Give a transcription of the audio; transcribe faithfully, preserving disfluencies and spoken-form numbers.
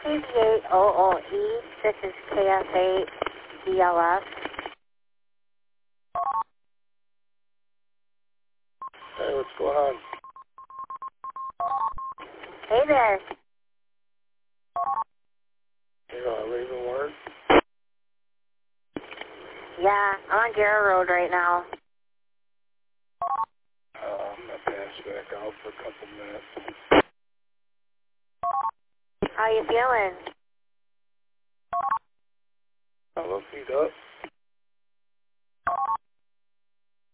C B eight O O E. This is K S eight D L S. Hey, what's going on? Hey there. You know, leaving work? Yeah, I'm on Garrow Road right now. Uh, I'm going to pass back out for a couple minutes. How you feeling? A little feet up.